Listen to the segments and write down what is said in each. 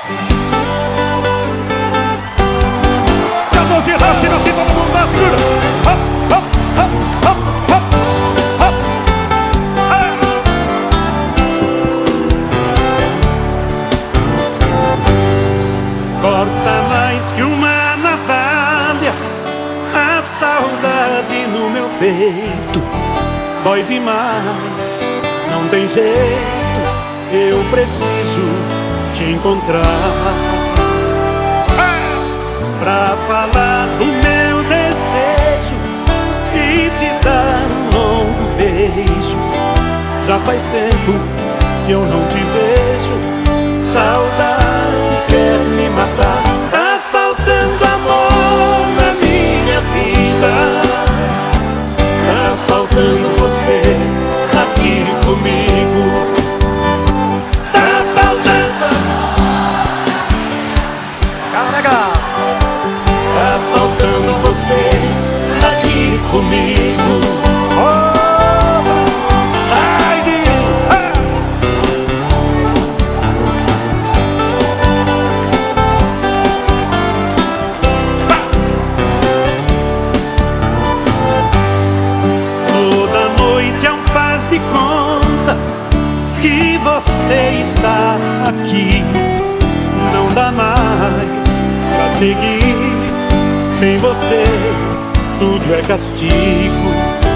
E as mãozinhas pra cima assim, todo mundo tá, segura. Hop, hop, hop, hop, hop, hop. Corta mais que uma navalha a saudade no meu peito. Dói demais, não tem jeito, eu preciso te encontrar pra falar do meu desejo e te dar um longo beijo. Já faz tempo que eu não te vejo, saudade quer me matar. Tá faltando amor na minha vida, tá faltando você aqui comigo. Tá faltando carrega. Tá faltando você aqui comigo. Oh, sai de mim. Toda noite é um faz de conta que você está aqui. Não dá mais pra seguir, sem você tudo é castigo.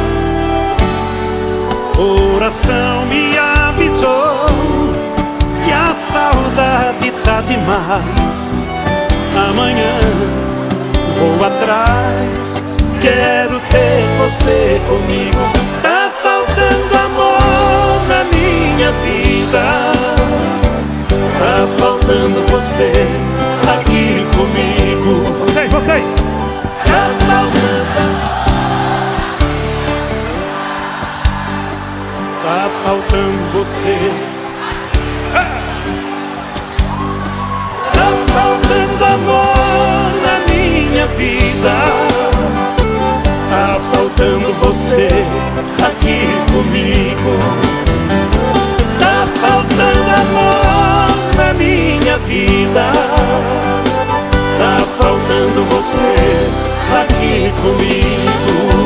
Coração me avisou que a saudade tá demais. Amanhã vou atrás, quero ter você comigo. Tá faltando amor na minha vida, tá faltando você aqui comigo. Vocês! Tá faltando, tá faltando você. Tá faltando amor na minha vida, tá faltando você aqui comigo. Tá faltando amor na minha vida, tá faltando você aqui comigo.